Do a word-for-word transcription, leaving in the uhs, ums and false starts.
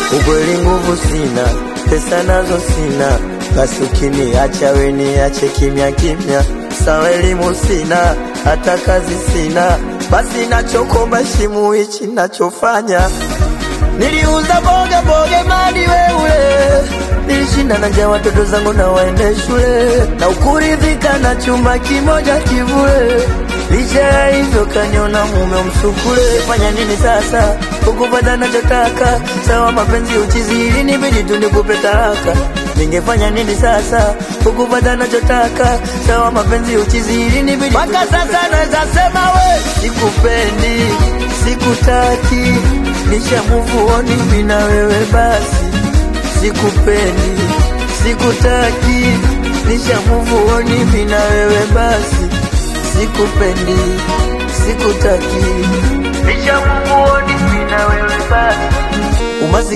ukweli nguvu sina, pesa nazo sina, basi ukiniacha we niache kimya kimya. Sawa elimu sina, hata kazi sina, basi nachokomba shimu hichi nachofanya. Niliuza boga boga mali wewe, nilishinda na njaa watoto zangu na waende shule, na ukuridhika na chumba kimoja kivule. Licha ya hivyo kaniona mume msukule. Fanya nini sasa ukupata nachotaka? Sawa mapenzi uchizi ili nibidi tu nikupe talaka. Ningefanya nini sasa ukupata nachotaka? Sawa mapenzi uchizi ili nibidi mpaka sasa naweza sema we sikupendi, sikutaki, nisha move on mimi na wewe basi. Sikupendi, sikutaki, nisha move on mimi na wewe basi. Sikupendi, sikutaki, nisha move on mimi na wewe basi.